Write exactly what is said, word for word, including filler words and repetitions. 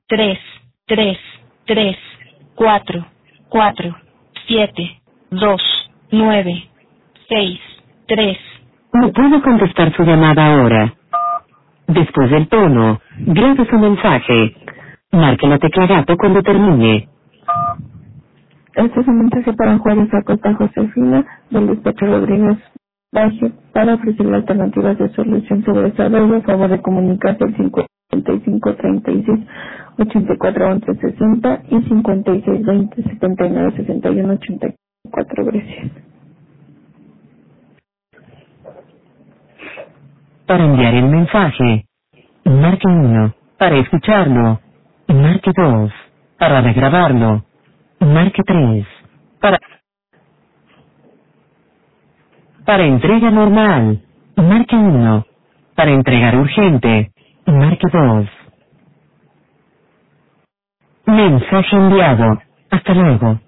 tres, tres, tres, cuatro, cuatro, siete, dos, nueve, seis, tres. No puedo contestar su llamada ahora. Después del tono, grabe su mensaje. Marque la tecla gato cuando termine. Este es un mensaje para Juárez Acosta Josefina, del despacho Rodríguez Baje, para ofrecerle alternativas de solución sobre esta deuda. A favor de comunicarse al cincuenta y cinco treinta y seis ochenta y cuatro once sesenta y cincuenta y seis veinte setenta y nueve sesenta y uno ochenta y cuatro. Gracias. Para enviar el mensaje, marque uno. Para escucharlo, marque dos. Para regrabarlo, marque tres. Para, para entrega normal, marque uno. Para entregar urgente, marque dos. Mensaje enviado. Hasta luego.